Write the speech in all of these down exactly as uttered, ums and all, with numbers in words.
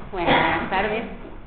Buenas tardes.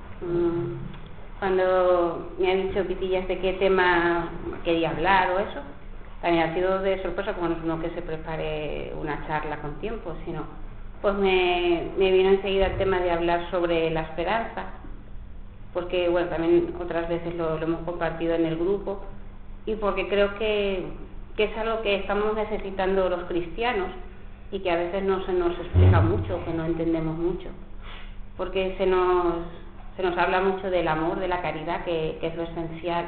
Cuando me ha dicho Pitillas de qué tema quería hablar o eso, también ha sido de sorpresa, porque no es uno que se prepare una charla con tiempo, sino pues me, me vino enseguida el tema de hablar sobre la esperanza, porque bueno, también otras veces lo, lo hemos compartido en el grupo, y porque creo que, que es algo que estamos necesitando los cristianos y que a veces no se nos explica mucho, que no entendemos mucho, porque se nos, se nos habla mucho del amor, de la caridad, que, que es lo esencial,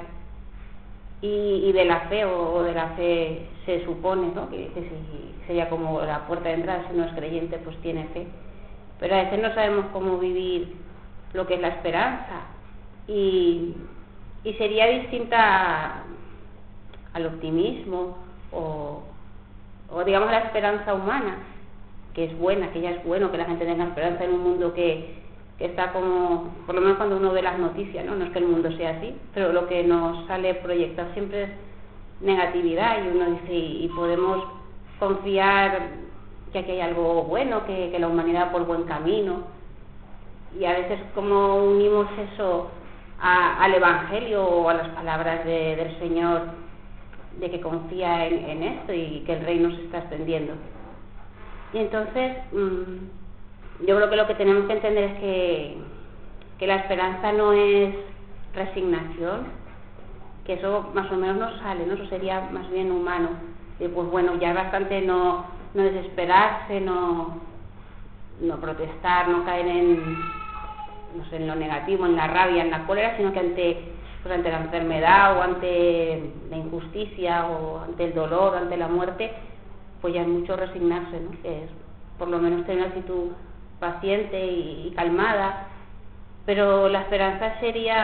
y, y de la fe, o, o de la fe se supone, ¿no?, que, que si, sería como la puerta de entrada. Si uno es creyente, pues tiene fe, pero a veces no sabemos cómo vivir lo que es la esperanza, y, y sería distinta al optimismo o, o digamos a la esperanza humana, que es buena, que ya es bueno que la gente tenga esperanza en un mundo que, que está como, por lo menos cuando uno ve las noticias, ¿no? No es que el mundo sea así, pero lo que nos sale proyectado siempre es negatividad, y uno dice, y, y podemos confiar que aquí hay algo bueno, que, que la humanidad va por buen camino, y a veces como unimos eso a, al Evangelio o a las palabras de, del Señor, de que confía en, en esto y que el reino se está extendiendo. Y entonces mmm, yo creo que lo que tenemos que entender es que, que la esperanza no es resignación, que eso más o menos nos sale, ¿no? Eso sería más bien humano, y pues bueno, ya es bastante no, no desesperarse, no, no protestar, no caer en, no sé, en lo negativo, en la rabia, en la cólera, sino que ante pues ante la enfermedad o ante la injusticia o ante el dolor, ante la muerte, pues ya es mucho resignarse, ¿no? Que es por lo menos tener una actitud paciente y, y calmada. Pero la esperanza sería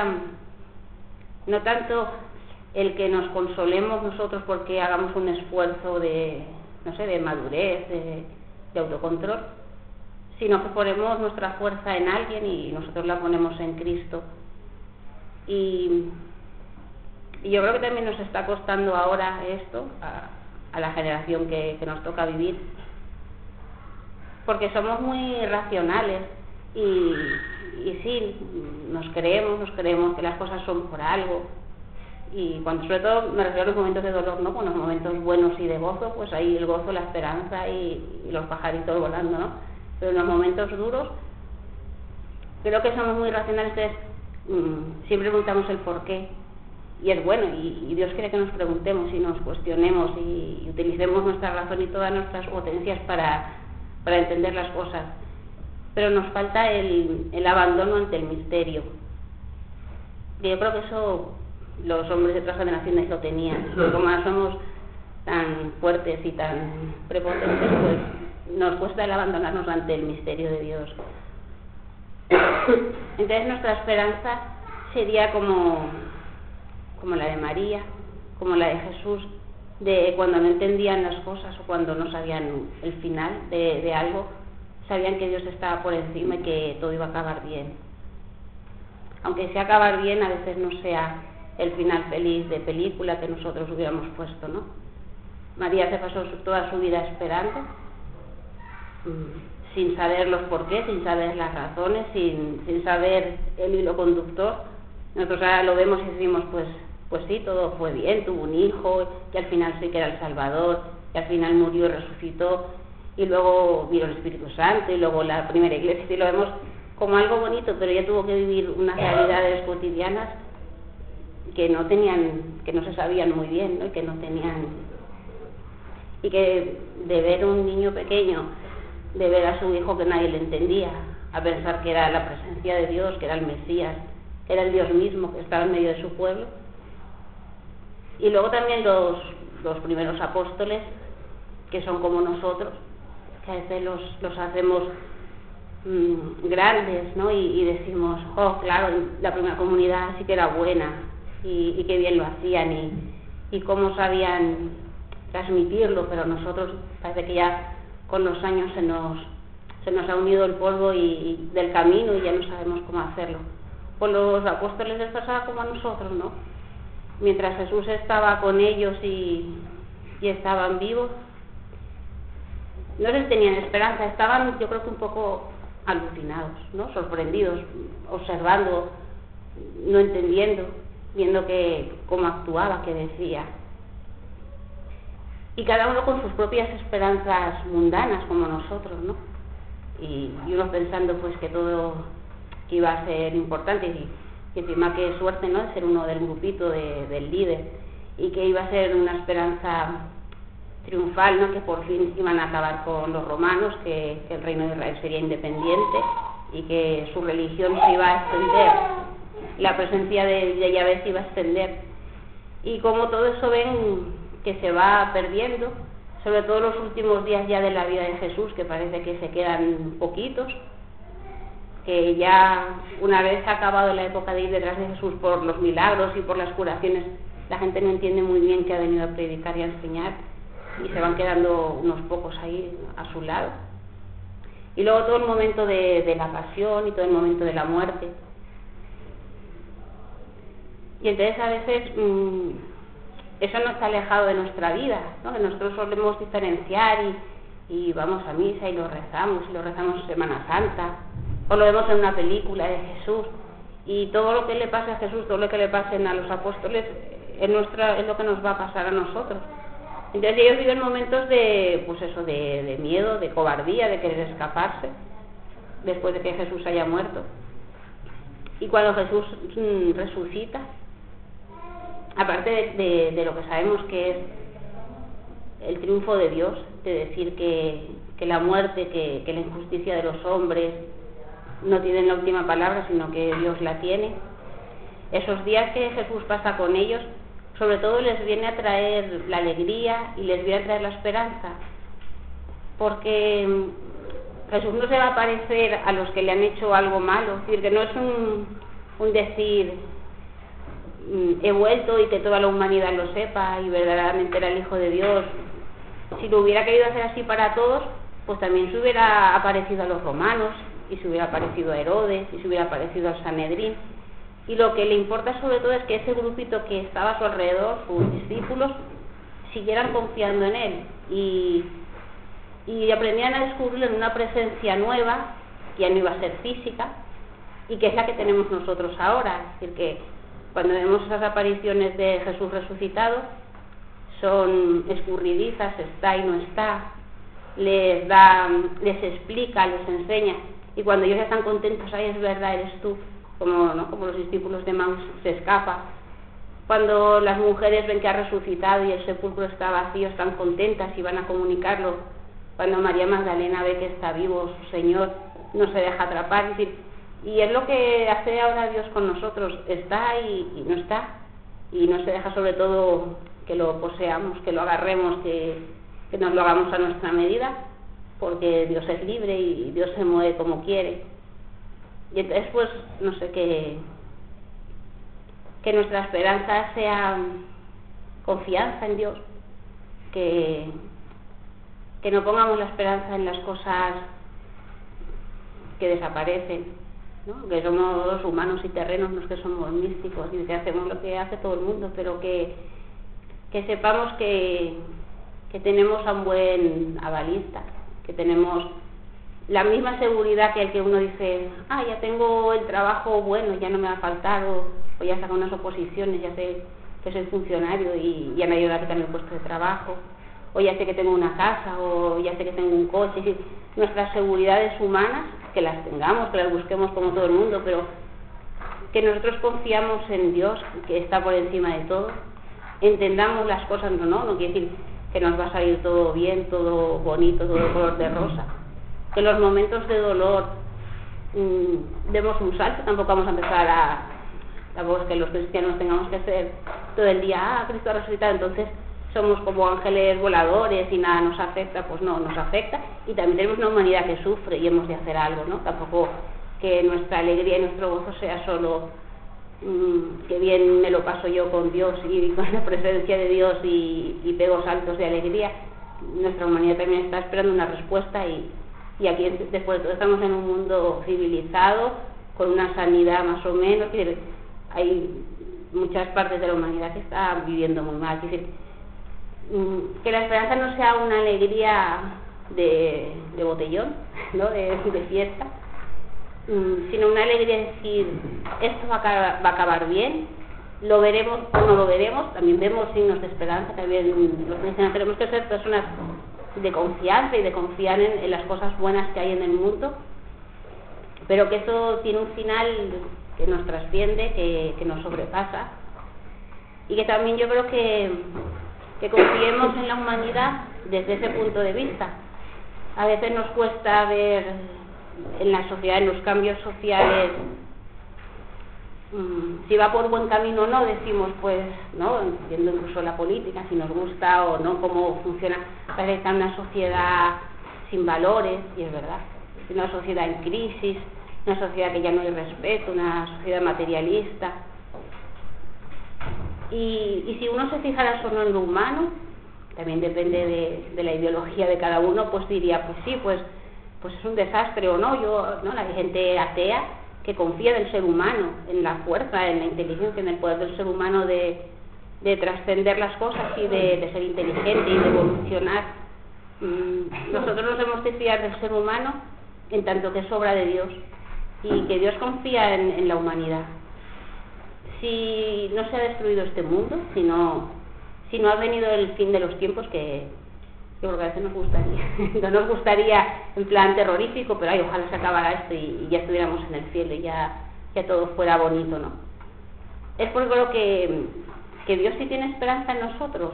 no tanto el que nos consolemos nosotros porque hagamos un esfuerzo de, no sé, de madurez, de, de autocontrol, sino que ponemos nuestra fuerza en alguien y nosotros la ponemos en Cristo. Y, y yo creo que también nos está costando ahora esto a, a la generación que, que nos toca vivir, porque somos muy racionales y, y sí, nos creemos, nos creemos que las cosas son por algo, y cuando, sobre todo me refiero a los momentos de dolor, ¿no? Con los momentos buenos y de gozo, pues ahí el gozo, la esperanza y, y los pajaritos volando, ¿no? Pero en los momentos duros creo que somos muy racionales, entonces siempre preguntamos el por qué, y es bueno, y, y Dios quiere que nos preguntemos y nos cuestionemos y, y utilicemos nuestra razón y todas nuestras potencias para, para entender las cosas, pero nos falta el, el abandono ante el misterio. Y yo creo que eso los hombres de otras generaciones lo tenían, pero como ahora somos tan fuertes y tan prepotentes, pues nos cuesta el abandonarnos ante el misterio de Dios. Entonces nuestra esperanza sería como, como la de María, como la de Jesús, de cuando no entendían las cosas o cuando no sabían el final de, de algo, sabían que Dios estaba por encima y que todo iba a acabar bien. Aunque sea acabar bien, a veces no sea el final feliz de película que nosotros hubiéramos puesto, ¿no? María se pasó toda su vida esperando, sin saber los porqués, sin saber las razones, sin, sin saber el hilo conductor. Nosotros ahora lo vemos y decimos, pues, pues sí, todo fue bien, tuvo un hijo, que al final sí que era el Salvador, que al final murió y resucitó, y luego vino el Espíritu Santo, y luego la primera iglesia, y lo vemos como algo bonito, pero ella tuvo que vivir unas realidades cotidianas que no tenían, que no se sabían muy bien, ¿no? Y que no tenían, y que de ver un niño pequeño, de ver a su hijo que nadie le entendía, a pensar que era la presencia de Dios, que era el Mesías, que era el Dios mismo que estaba en medio de su pueblo. Y luego también los, los primeros apóstoles, que son como nosotros, que a veces los, los hacemos mmm, grandes, ¿no? Y, y decimos, oh, claro, la primera comunidad sí que era buena, y, y qué bien lo hacían, y, y cómo sabían transmitirlo, pero nosotros parece que ya con los años se nos se nos ha unido el polvo y, y del camino, y ya no sabemos cómo hacerlo. Pues los apóstoles les pasaba como a nosotros, ¿no? Mientras Jesús estaba con ellos y, y estaban vivos, no les tenían esperanza, estaban yo creo que un poco alucinados, ¿no? Sorprendidos, observando, no entendiendo, viendo que cómo actuaba, qué decía. Y cada uno con sus propias esperanzas mundanas, como nosotros, ¿no? Y, y unos pensando pues que todo que iba a ser importante, y, y encima qué suerte, ¿no?, de ser uno del grupito, de, del líder, y que iba a ser una esperanza triunfal, ¿no?, que por fin iban a acabar con los romanos, que, que el reino de Israel sería independiente y que su religión se iba a extender, la presencia de, de Yahvé se iba a extender. Y como todo eso ven que se va perdiendo, sobre todo los últimos días ya de la vida de Jesús, que parece que se quedan poquitos, que ya una vez acabado la época de ir detrás de Jesús por los milagros y por las curaciones, la gente no entiende muy bien que ha venido a predicar y a enseñar, y se van quedando unos pocos ahí a su lado. Y luego todo el momento de, de la pasión y todo el momento de la muerte. Y entonces a veces mmm, eso no está alejado de nuestra vida, ¿no? Que nosotros solemos diferenciar y, y vamos a misa y lo rezamos, y lo rezamos en Semana Santa, o lo vemos en una película de Jesús, y todo lo que le pase a Jesús, todo lo que le pasen a los apóstoles, es, nuestra, es lo que nos va a pasar a nosotros. Entonces ellos viven momentos de, pues eso, de, de miedo, de cobardía, de querer escaparse, después de que Jesús haya muerto. Y cuando Jesús mmm, resucita, aparte de, de, de lo que sabemos que es el triunfo de Dios, de decir que, que la muerte, que, que la injusticia de los hombres no tienen la última palabra, sino que Dios la tiene, esos días que Jesús pasa con ellos, sobre todo les viene a traer la alegría y les viene a traer la esperanza, porque Jesús no se va a parecer a los que le han hecho algo malo, es decir, que no es un, un decir he vuelto y que toda la humanidad lo sepa y verdaderamente era el Hijo de Dios. Si lo hubiera querido hacer así para todos, pues también se hubiera aparecido a los romanos, y se hubiera aparecido a Herodes, y se hubiera aparecido al Sanedrín. Y lo que le importa sobre todo es que ese grupito que estaba a su alrededor, sus discípulos, siguieran confiando en él y, y aprendieran a descubrirlo en una presencia nueva, que ya no iba a ser física, y que es la que tenemos nosotros ahora. Es decir, que cuando vemos esas apariciones de Jesús resucitado, son escurridizas, está y no está, les da, les explica, les enseña, y cuando ellos ya están contentos, ay, es verdad, eres tú, como, ¿no?, como los discípulos de Maús, se escapa. Cuando las mujeres ven que ha resucitado y el sepulcro está vacío, están contentas y van a comunicarlo. Cuando María Magdalena ve que está vivo su Señor, no se deja atrapar. Es decir, y es lo que hace ahora Dios con nosotros, está y, y no está, y no se deja sobre todo que lo poseamos, que lo agarremos, que, que nos lo hagamos a nuestra medida, porque Dios es libre y Dios se mueve como quiere. Y entonces pues no sé, que que nuestra esperanza sea confianza en Dios, que que no pongamos la esperanza en las cosas que desaparecen, ¿no?, que somos los humanos y terrenos, no es que somos místicos y que hacemos lo que hace todo el mundo, pero que que sepamos que que tenemos a un buen avalista, que tenemos la misma seguridad que el que uno dice, ah, ya tengo el trabajo bueno, ya no me va a faltar, o, o ya saco unas oposiciones, ya sé que soy funcionario y ya me ayuda a quitarme el puesto de trabajo, o ya sé que tengo una casa, o ya sé que tengo un coche. Es decir, nuestras seguridades humanas, que las tengamos, que las busquemos como todo el mundo, pero que nosotros confiamos en Dios, que está por encima de todo, entendamos las cosas, no, no, no quiere decir que nos va a salir todo bien, todo bonito, todo color de rosa, que en los momentos de dolor mmm, demos un salto, tampoco vamos a empezar a, tampoco es que los cristianos tengamos que ser todo el día, ah, Cristo ha resucitado, entonces somos como ángeles voladores y nada nos afecta. Pues no, nos afecta, y también tenemos una humanidad que sufre y hemos de hacer algo, ¿no? Tampoco que nuestra alegría y nuestro gozo sea solo mmm, que bien me lo paso yo con Dios y con la presencia de Dios y, y pego saltos de alegría. Nuestra humanidad también está esperando una respuesta, y, y aquí después de todo estamos en un mundo civilizado, con una sanidad más o menos, que hay muchas partes de la humanidad que está viviendo muy mal. Es decir, que la esperanza no sea una alegría de, de botellón, ¿no?, de, de fiesta, mmm, sino una alegría de decir, esto va a, acabar, va a acabar bien, lo veremos o no lo veremos. También vemos signos de esperanza. También los cristianos tenemos que ser personas de confianza y de confiar en, en las cosas buenas que hay en el mundo, pero que eso tiene un final que nos trasciende, que, que nos sobrepasa, y que también yo creo que, que confiemos en la humanidad desde ese punto de vista. A veces nos cuesta ver en la sociedad, en los cambios sociales, mmm, si va por buen camino o no. Decimos, pues, ¿no? Viendo incluso la política, si nos gusta o no, cómo funciona. Parece que está una sociedad sin valores, y es verdad. Es una sociedad en crisis, una sociedad que ya no hay respeto, una sociedad materialista. Y, y si uno se fijara solo en lo humano, también depende de, de la ideología de cada uno, pues diría, pues sí, pues pues es un desastre o no. Yo, ¿no? La gente atea que confía en el ser humano, en la fuerza, en la inteligencia, en el poder del ser humano de, de trascender las cosas y de, de ser inteligente y de evolucionar. Mm, nosotros nos hemos de fiar del ser humano en tanto que es obra de Dios, y que Dios confía en, en la humanidad. Si no se ha destruido este mundo, si no, si no ha venido el fin de los tiempos, que yo creo que a veces nos gustaría, no nos gustaría en plan terrorífico, pero ay, ojalá se acabara esto y, y ya estuviéramos en el cielo y ya, ya todo fuera bonito, ¿no? Es porque creo que, que Dios sí tiene esperanza en nosotros,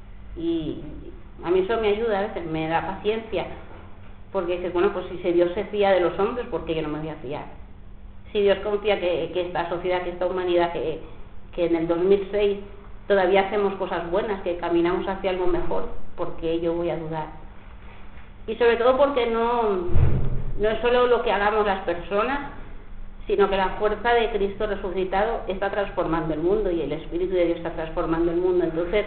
y a mí eso me ayuda, a veces me da paciencia, porque dices, bueno, pues si Dios se fía de los hombres, ¿por qué yo no me voy a fiar? Si Dios confía que, que esta sociedad, que esta humanidad, que, que en el dos mil seis todavía hacemos cosas buenas, que caminamos hacia algo mejor, ¿por qué yo voy a dudar? Y sobre todo porque no, no es solo lo que hagamos las personas, sino que la fuerza de Cristo resucitado está transformando el mundo, y el Espíritu de Dios está transformando el mundo. Entonces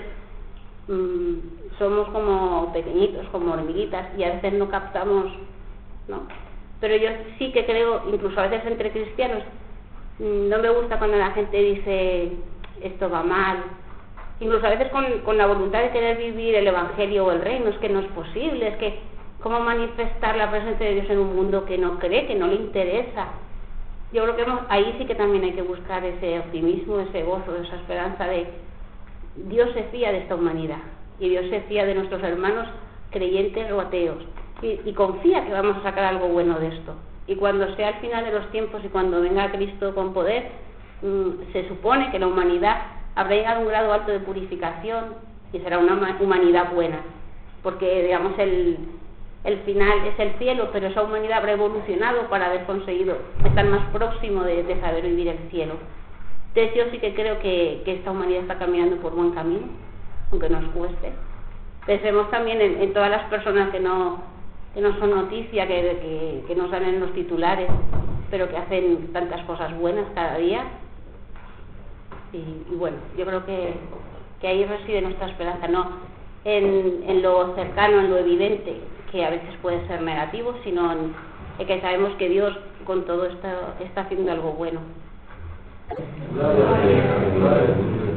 mmm, somos como pequeñitos, como hormiguitas, y a veces no captamos, ¿no? Pero yo sí que creo, incluso a veces entre cristianos, no me gusta cuando la gente dice esto va mal, incluso a veces con, con la voluntad de querer vivir el Evangelio o el Reino. Es que no es posible, es que cómo manifestar la presencia de Dios en un mundo que no cree, que no le interesa. Yo creo que hemos, ahí sí que también hay que buscar ese optimismo, ese gozo, esa esperanza de Dios se fía de esta humanidad, y Dios se fía de nuestros hermanos creyentes o ateos, y, y confía que vamos a sacar algo bueno de esto. Y cuando sea el final de los tiempos y cuando venga Cristo con poder, mmm, se supone que la humanidad habrá llegado a un grado alto de purificación y será una humanidad buena, porque digamos el, el final es el cielo, pero esa humanidad habrá evolucionado para haber conseguido estar más próximo de, de saber vivir el cielo. Entonces yo sí que creo que, que esta humanidad está caminando por buen camino, aunque nos cueste. Pensemos también en, en todas las personas que no, que no son noticia, que, que, que no salen en los titulares, pero que hacen tantas cosas buenas cada día. Y, y bueno, yo creo que, que ahí reside nuestra esperanza, no en, en lo cercano, en lo evidente, que a veces puede ser negativo, sino en, en que sabemos que Dios con todo esto está haciendo algo bueno.